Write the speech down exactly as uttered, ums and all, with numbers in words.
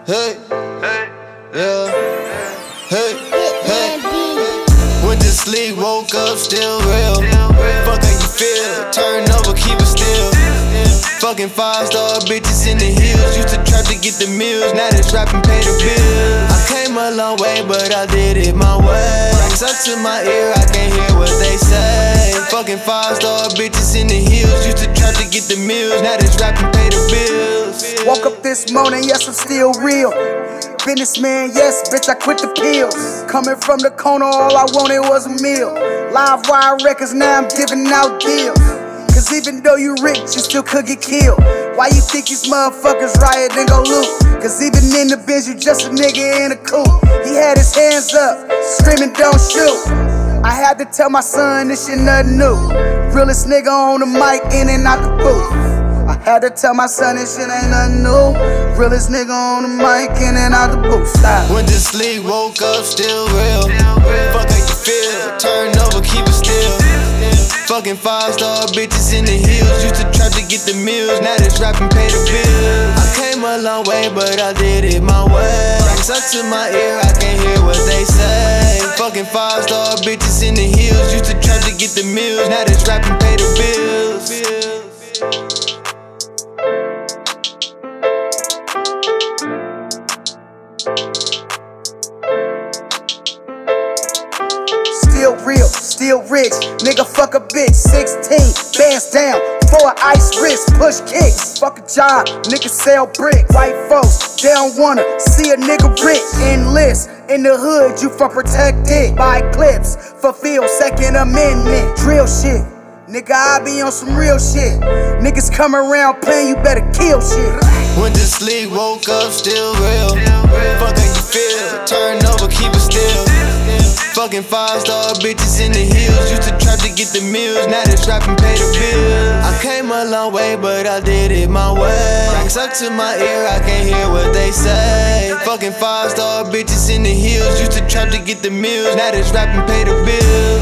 Hey, yeah, hey, hey. Went to sleep, woke up, still real. Fuck how you feel, turn over, keep it still. Fucking five star bitches in the hills. Used to trap to get the meals, now this rapping pay the bills. I came a long way, but I did it my way. Rocks up to my ear, I can't hear what they say. Fucking five star bitches in the hills. Used to trap to get the meals, now this rapping pay the bills. Woke up this morning, yes, I'm still real. Businessman, yes, bitch, I quit the pills. Coming from the corner, all I wanted was a meal. Live wire records, now I'm giving out deals. Cause even though you rich, you still could get killed. Why you think these motherfuckers riot and go loot? Cause even in the biz, you just a nigga in a coupe. He had his hands up, screaming don't shoot. I had to tell my son this shit nothing new. Realest nigga on the mic, in and out the booth. I had to tell my son this shit ain't nothing new. Realest nigga on the mic, in and out the booth. Stop. Went to sleep, woke up, still real. Fuck how you feel, turn over, keep it still. Fucking five star bitches in the hills. Used to trap to get the meals, now this rapping pay the bills. I came a long way, but I did it my way. Rocks up to my ear, I can't hear what they say. Fucking five star bitches in the hills. Used to trap to get the meals, now this rapping pay the bills. Still real, still rich, nigga fuck a bitch. Sixteen, bands down, four ice wrist, push kicks. Fuck a job, nigga sell bricks. White folks, they don't wanna see a nigga rich. Enlist, in the hood, you for protected. Buy clips, fulfill second amendment. Drill shit, nigga I be on some real shit. Niggas come around playing, you better kill shit. Went to sleep, woke up, still real. Fuck how you feel, turn over, keep it still. Fucking five star bitches in the hills. Used to trap to get the meals, now this rapping pay the bills. I came a long way, but I did it my way. Rocks up to my ear, I can't hear what they say. Fucking five star bitches in the hills. Used to trap to get the meals, now this rapping pay the bills.